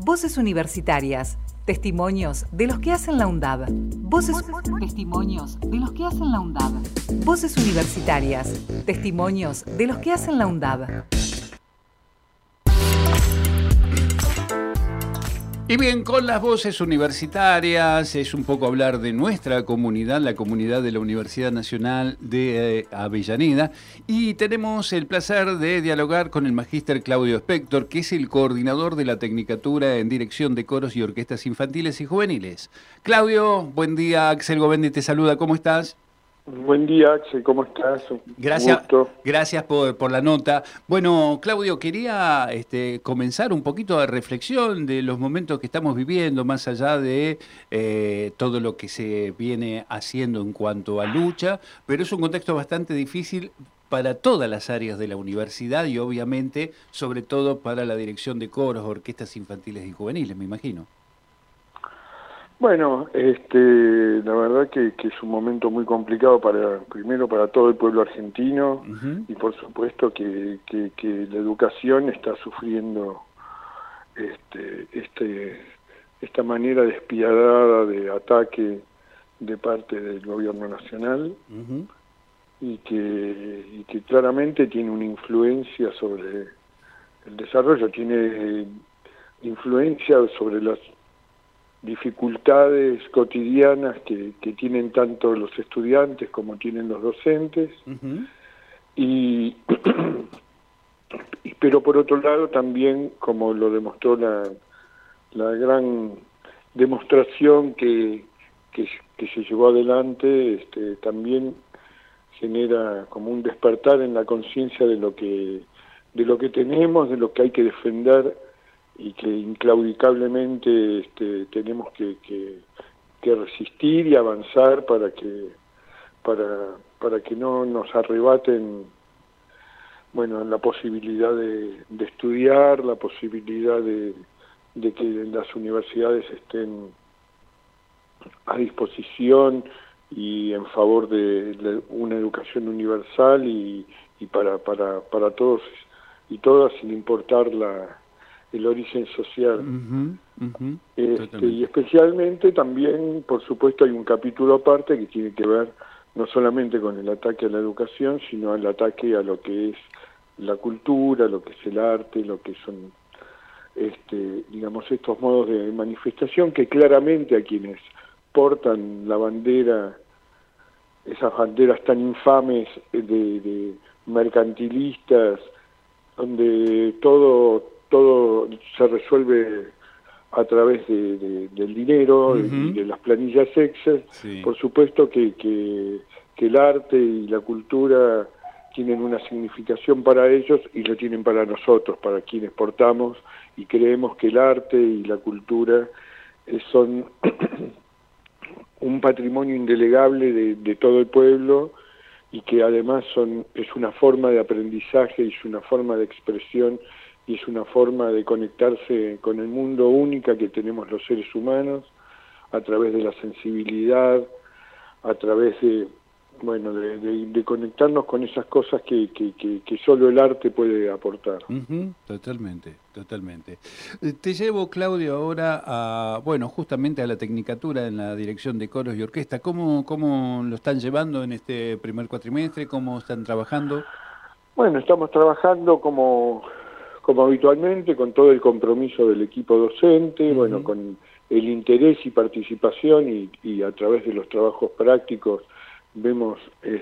Voces universitarias. Testimonios de los que hacen la UNDAB. Testimonios de los que hacen la UNDAB. Voces universitarias. Testimonios de los que hacen la UNDAB. Y bien, con las voces universitarias es un poco hablar de nuestra comunidad, la comunidad de la Universidad Nacional de Avellaneda. Y tenemos el placer de dialogar con el magíster Claudio Spector, que es el coordinador de la Tecnicatura en Dirección de Coros y Orquestas Infantiles y Juveniles. Claudio, buen día. Axel Govendi te saluda. ¿Cómo estás? Buen día, Axel, ¿cómo estás? Gracias por la nota. Bueno, Claudio, quería comenzar un poquito de reflexión de los momentos que estamos viviendo, más allá de todo lo que se viene haciendo en cuanto a lucha, pero es un contexto bastante difícil para todas las áreas de la universidad y obviamente, sobre todo para la dirección de coros, orquestas infantiles y juveniles, me imagino. Bueno, la verdad que es un momento muy complicado primero para todo el pueblo argentino. Uh-huh. Y por supuesto que la educación está sufriendo esta manera despiadada de ataque de parte del gobierno nacional. Uh-huh. y que claramente tiene una influencia sobre el desarrollo, tiene influencia sobre las dificultades cotidianas que tienen tanto los estudiantes como tienen los docentes. Uh-huh. Pero por otro lado también, como lo demostró la gran demostración que se llevó adelante, también genera como un despertar en la conciencia de lo que tenemos, de lo que hay que defender y que inclaudicablemente tenemos que resistir y avanzar para que no nos arrebaten, bueno, la posibilidad de estudiar, la posibilidad de que las universidades estén a disposición y en favor de una educación universal y para todos y todas, sin importar el origen social. Uh-huh, uh-huh, y especialmente también, por supuesto, hay un capítulo aparte que tiene que ver no solamente con el ataque a la educación, sino el ataque a lo que es la cultura, lo que es el arte, lo que son digamos, estos modos de manifestación que claramente a quienes portan la bandera, esas banderas tan infames de mercantilistas, donde todo se resuelve a través del dinero. Uh-huh. Y de las planillas Excel. Sí. Por supuesto que el arte y la cultura tienen una significación para ellos y lo tienen para nosotros, para quienes portamos y creemos que el arte y la cultura son un patrimonio indelegable de todo el pueblo y que además es una forma de aprendizaje, es una forma de expresión y es una forma de conectarse con el mundo única que tenemos los seres humanos a través de la sensibilidad, a través de conectarnos con esas cosas que solo el arte puede aportar. Uh-huh, totalmente. Te llevo, Claudio, ahora justamente a la Tecnicatura en la Dirección de Coros y Orquesta. ¿Cómo lo están llevando en este primer cuatrimestre? ¿Cómo están trabajando? Bueno, estamos trabajando como habitualmente, con todo el compromiso del equipo docente, uh-huh. Bueno, con el interés y participación y a través de los trabajos prácticos vemos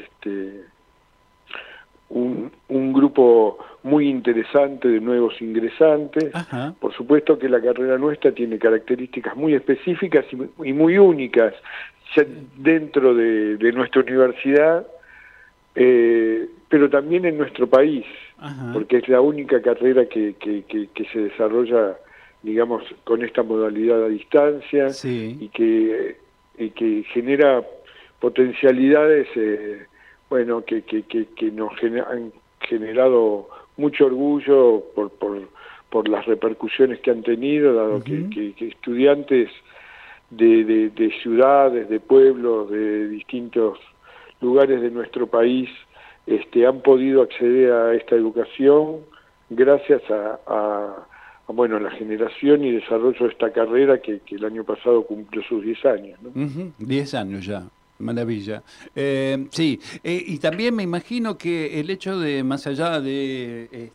un grupo muy interesante de nuevos ingresantes. Ajá. Por supuesto que la carrera nuestra tiene características muy específicas y muy únicas dentro de nuestra universidad, pero también en nuestro país. Ajá. Porque es la única carrera que se desarrolla, digamos, con esta modalidad a distancia. Sí. y que genera potencialidades que nos han generado mucho orgullo por las repercusiones que han tenido, dado uh-huh. que estudiantes de ciudades, de pueblos, de distintos lugares de nuestro país han podido acceder a esta educación gracias a bueno, la generación y desarrollo de esta carrera que el año pasado cumplió sus 10 años, ¿no? 10 años ya. Maravilla. Sí, y también me imagino que el hecho de, más allá de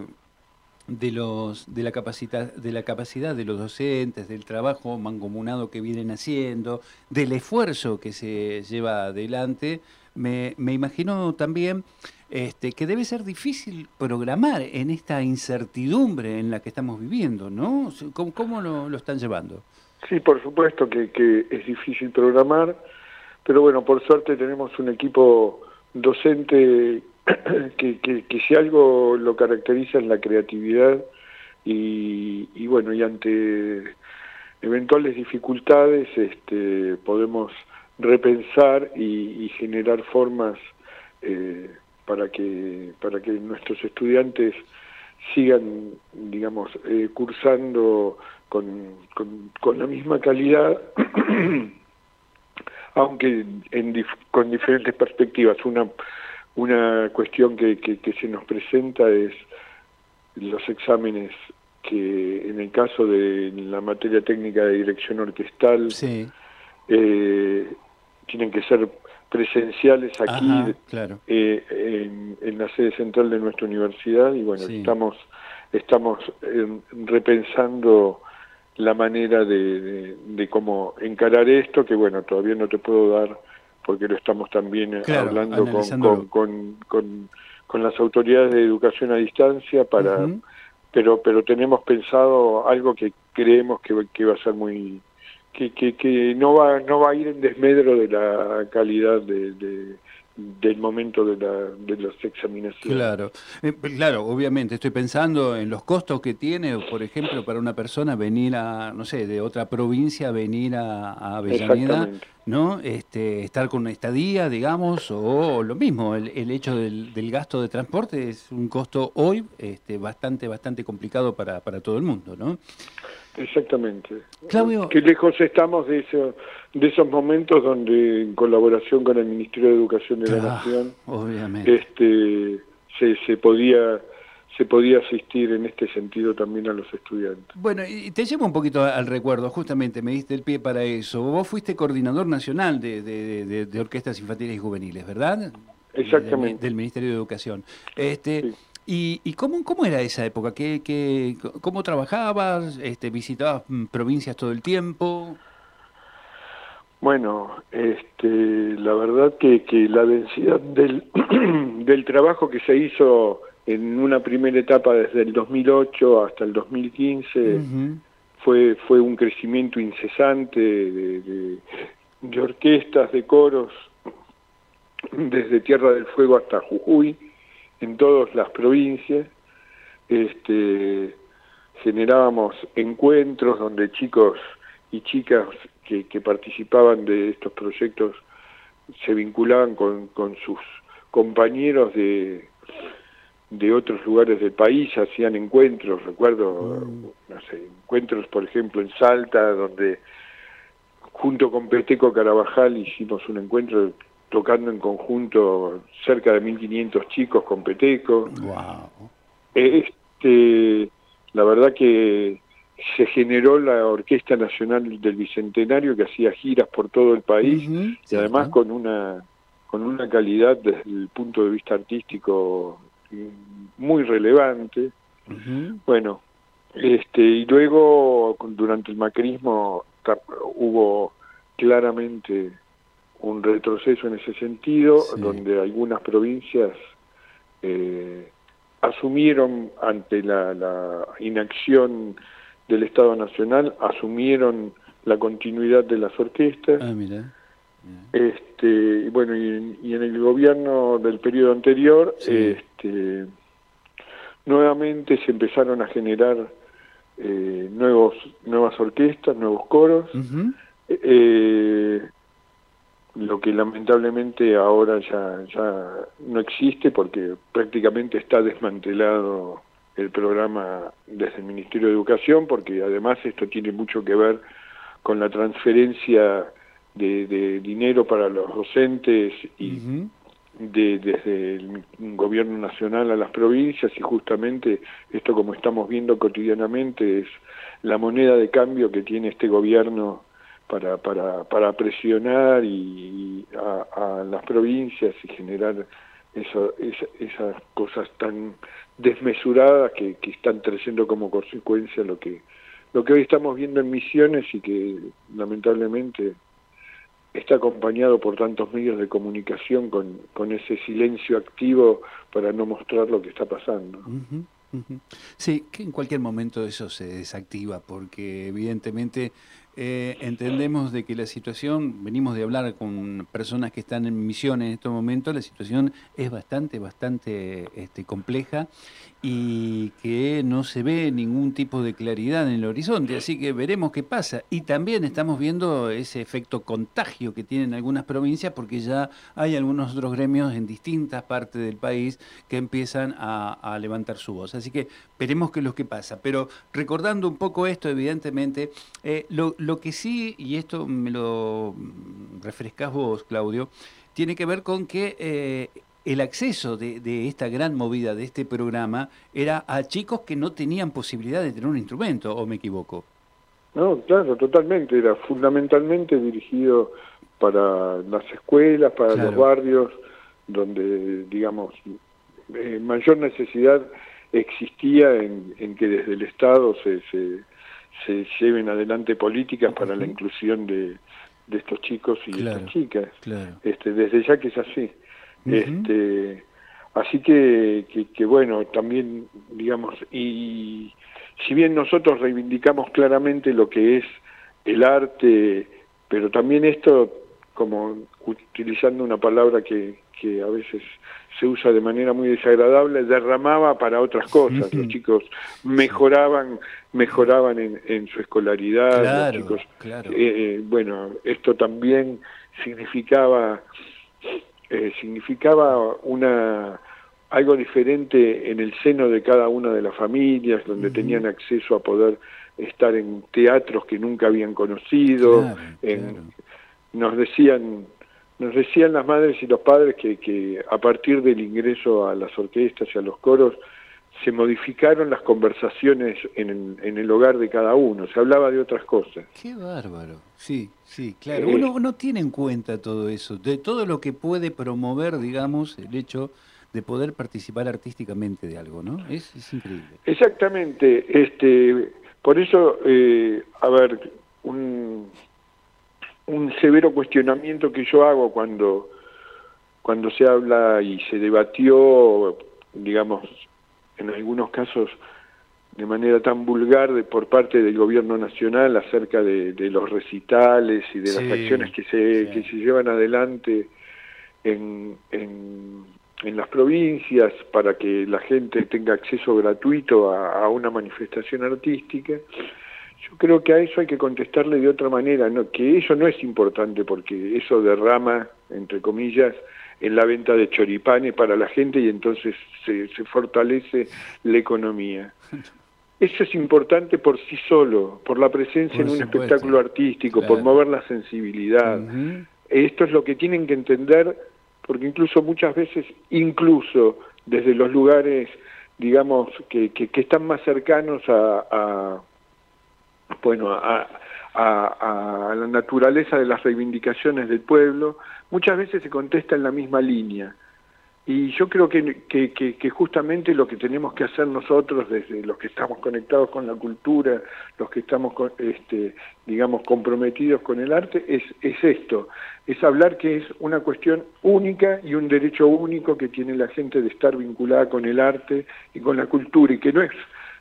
de la capacidad de los docentes, del trabajo mancomunado que vienen haciendo, del esfuerzo que se lleva adelante, me imagino también que debe ser difícil programar en esta incertidumbre en la que estamos viviendo, ¿no? ¿Cómo lo están llevando? Sí, por supuesto que es difícil programar, pero bueno, por suerte tenemos un equipo docente que si algo lo caracteriza es la creatividad y bueno, y ante eventuales dificultades podemos repensar y generar formas para que nuestros estudiantes sigan, digamos, cursando con la misma calidad, aunque con diferentes perspectivas. Una cuestión que se nos presenta es los exámenes que en el caso de la materia técnica de dirección orquestal sí. Tienen que ser presenciales aquí. Ajá, claro. En la sede central de nuestra universidad y bueno, Sí. estamos repensando la manera de cómo encarar esto, que bueno, todavía no te puedo dar porque lo estamos también hablando con las autoridades de educación a distancia para pero tenemos pensado algo que creemos que va a ser muy que no va a ir en desmedro de la calidad del momento de las examinaciones. Claro, claro, obviamente estoy pensando en los costos que tiene, por ejemplo, para una persona venir no sé, de otra provincia, venir a Avellaneda, ¿no? Estar con una estadía, digamos, o lo mismo, el hecho del gasto de transporte es un costo hoy bastante complicado para todo el mundo, ¿no? Exactamente. Claudio, qué lejos estamos de esos momentos donde en colaboración con el Ministerio de Educación de la Nación obviamente. se podía asistir en este sentido también a los estudiantes. Bueno, y te llevo un poquito al recuerdo, justamente me diste el pie para eso. Vos fuiste coordinador nacional de orquestas infantiles y juveniles, ¿verdad? Exactamente. Del Ministerio de Educación. Sí. ¿Y cómo era esa época? ¿Cómo trabajabas? ¿Visitabas provincias todo el tiempo? Bueno, la verdad que la densidad del trabajo que se hizo en una primera etapa desde el 2008 hasta el 2015 fue un crecimiento incesante de orquestas, de coros, desde Tierra del Fuego hasta Jujuy, en todas las provincias. Generábamos encuentros donde chicos y chicas que participaban de estos proyectos se vinculaban con sus compañeros de otros lugares del país, hacían encuentros, recuerdo, no sé, encuentros por ejemplo en Salta, donde junto con Peteco Carabajal hicimos un encuentro tocando en conjunto cerca de 1.500 chicos con Peteco. Wow. La verdad que se generó la Orquesta Nacional del Bicentenario, que hacía giras por todo el país, y además con una calidad desde el punto de vista artístico muy relevante. Bueno, y luego durante el macrismo hubo claramente un retroceso en ese sentido, donde algunas provincias asumieron ante la inacción del Estado Nacional, asumieron la continuidad de las orquestas. Mira. Bueno, y en el gobierno del periodo anterior, nuevamente se empezaron a generar nuevas orquestas, nuevos coros, lo que lamentablemente ahora ya no existe porque prácticamente está desmantelado el programa desde el Ministerio de Educación, porque además esto tiene mucho que ver con la transferencia de dinero para los docentes y desde el gobierno nacional a las provincias, y justamente esto, como estamos viendo cotidianamente, es la moneda de cambio que tiene este gobierno para presionar a las provincias y generar esas cosas tan desmesuradas que están trayendo como consecuencia lo que hoy estamos viendo en Misiones, y que lamentablemente está acompañado por tantos medios de comunicación con ese silencio activo para no mostrar lo que está pasando. Uh-huh, uh-huh. Sí, que en cualquier momento eso se desactiva, porque evidentemente entendemos de que la situación, venimos de hablar con personas que están en Misiones en estos momentos, la situación es bastante compleja, y que no se ve ningún tipo de claridad en el horizonte, así que veremos qué pasa. Y también estamos viendo ese efecto contagio que tienen algunas provincias, porque ya hay algunos otros gremios en distintas partes del país que empiezan a levantar su voz. Así que veremos qué es lo que pasa. Pero recordando un poco esto, evidentemente, lo que sí, y esto me lo refrescás vos, Claudio, tiene que ver con que el acceso de esta gran movida, de este programa, era a chicos que no tenían posibilidad de tener un instrumento, ¿o me equivoco? No, claro, totalmente. Era fundamentalmente dirigido para las escuelas, para los barrios, donde, digamos, mayor necesidad existía en que desde el Estado se lleven adelante políticas para la inclusión de estos chicos y estas chicas. Desde ya que es así. Así que bueno, también, digamos, y si bien nosotros reivindicamos claramente lo que es el arte, pero también esto, como utilizando una palabra que a veces se usa de manera muy desagradable, derramaba para otras cosas. Los chicos mejoraban en su escolaridad, los chicos, bueno, esto también significaba algo diferente en el seno de cada una de las familias, donde tenían acceso a poder estar en teatros que nunca habían conocido. Nos decían las madres y los padres que a partir del ingreso a las orquestas y a los coros se modificaron las conversaciones en el hogar de cada uno, se hablaba de otras cosas. ¡Qué bárbaro! Sí, claro. Uno tiene en cuenta todo eso, de todo lo que puede promover, digamos, el hecho de poder participar artísticamente de algo, ¿no? Es increíble. Exactamente. Por eso, a ver, un severo cuestionamiento que yo hago cuando se habla y se debatió, digamos, en algunos casos de manera tan vulgar por parte del gobierno nacional acerca de los recitales y de las acciones que se llevan adelante en las provincias para que la gente tenga acceso gratuito a una manifestación artística. Yo creo que a eso hay que contestarle de otra manera, ¿no? Que eso no es importante, porque eso derrama, entre comillas, en la venta de choripanes para la gente, y entonces se fortalece la economía. Eso es importante por sí solo, por la presencia en un espectáculo artístico, por mover la sensibilidad. Esto es lo que tienen que entender, porque incluso muchas veces, incluso desde los lugares, digamos, que están más cercanos a la naturaleza de las reivindicaciones del pueblo, muchas veces se contesta en la misma línea. Y yo creo que justamente lo que tenemos que hacer nosotros, desde los que estamos conectados con la cultura, los que estamos, digamos, comprometidos con el arte, es esto, es hablar que es una cuestión única y un derecho único que tiene la gente de estar vinculada con el arte y con la cultura, y que no es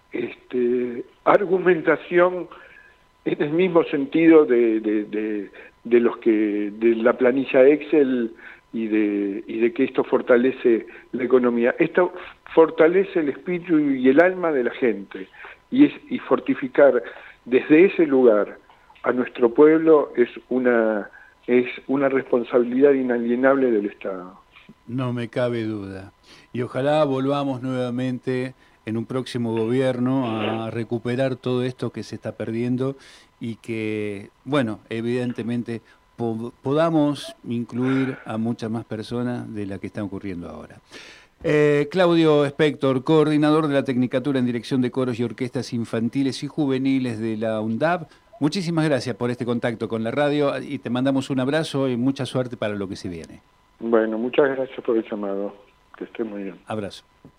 argumentación en el mismo sentido de la planilla Excel y de que esto fortalece la economía. Esto fortalece el espíritu y el alma de la gente, y fortificar desde ese lugar a nuestro pueblo es una responsabilidad inalienable del Estado. No me cabe duda. Y ojalá volvamos nuevamente en un próximo gobierno a recuperar todo esto que se está perdiendo, y que, bueno, evidentemente podamos incluir a muchas más personas de las que están ocurriendo ahora. Claudio Spector, coordinador de la Tecnicatura en Dirección de Coros y Orquestas Infantiles y Juveniles de la UNDAB. Muchísimas gracias por este contacto con la radio y te mandamos un abrazo y mucha suerte para lo que se viene. Bueno, muchas gracias por el llamado. Que esté muy bien. Abrazo.